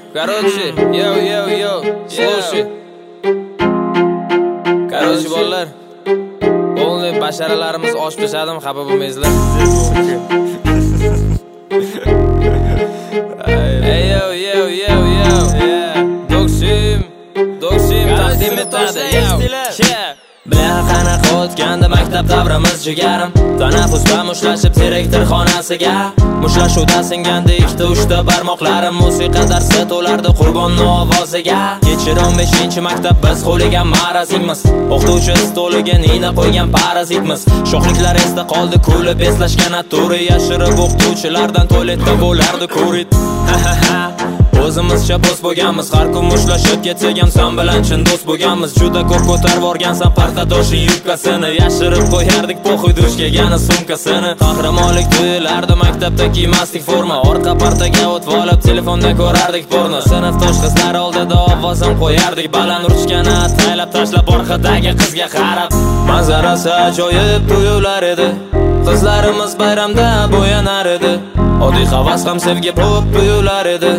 Короче, слушай. Короче, bolalar. O'nli basharalarimiz osh pishadimi, xafa bo'lmaysizlar. Doksim taqdim etadi. Bilan qanaqa o'tgandi maktab davrimiz jigarim. Tanaffusda mushlashib direktor xonasiga. Mushlashuda singandi ikkita uchta barmoqlarim. Musiqa darsi to'lardi qurbonning ovoziga. Kechir 15-maktab biz qo'liga marazikmiz. O'qituvchi stoliga nina qo'ygan parazitmiz. Sho'xliklar esda qoldi, kulib eslashgan aturi. Yashirib o'qituvchilardan tualetda bo'lardi kurit. O'zimizcha bo'z bo'lganmiz, har kun mushlashib ketsak ham sen bilan chin do'st bo'lganmiz. Juda ko'p ko'tarib borgansan partadoshing yubkasini, yashirib qo'yardik po'xuy dush kelgani sumkasini. Qahramonlik tuyulardi maktabda kiymasdik forma, orqa partaga o'tib olib telefonda ko'rardik porno. Sinfdosh qizlar oldida ovozim qo'yardik baland, ruchkani ataylab tashlab orqadagi qizga qarab. Manzarasi ajoyib tuyular edi, qizlarimiz bayramda bo'yanar edi. Oddiy havas ham sevgi bo'lib tuyular edi.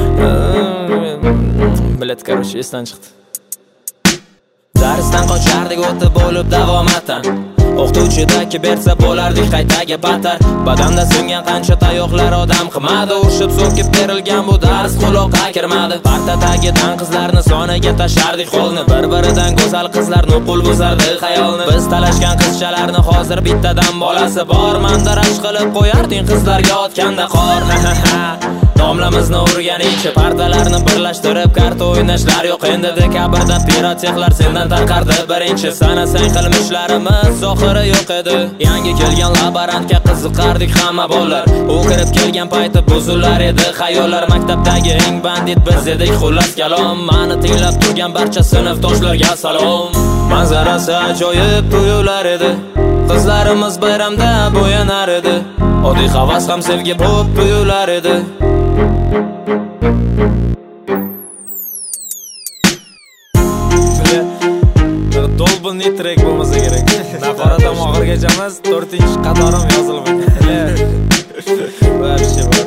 Bilet, короче, esdan chiqdi. Darsdan qochardik o'tib bo'lib davomatan. O'qituvchidagi bersa bo'lardik qaytaga batar. Badanda singan qancha tayoqlar odam qilmadi. Urishib so'kib berilgan bu dars quloqqa kirmadi. Partadagidan qizlarni soniga tashardik qo'lni. Bir-biridan go'zal qizlar nuqul buzardi xayolni. Biz talashgan qizchalarni hozir bittadan bolasi bor. Mandarash qilib qo'yarding qizlarga otganda qor. Domlamizni urganicha partalarni birlashtirib karta o'ynashlar yo'q endi. Dekabrda pirotexlar sendan tarqardi birinchi. Sanasang qilmishlarimiz zohiri yo'q edi. Yangi kelgan laborantga qiziqardik hamma bolalar. U kirib kelgan payti buzilar edi xayollar. Maktabdagi eng bandit biz edik xullas kalom. Mani tinglab turgan barcha sinfdoshlarga salom. Manzarasi ajoyib tuyular edi, qizlarimiz bayramda bo'yanar edi. Oddiy havas ham sevgi bo'lib tuyular edi. Dolbinli trek bo'lmasa kerak. Naforatam oxirgacha emas, 4-qatorim yozilib. Voy,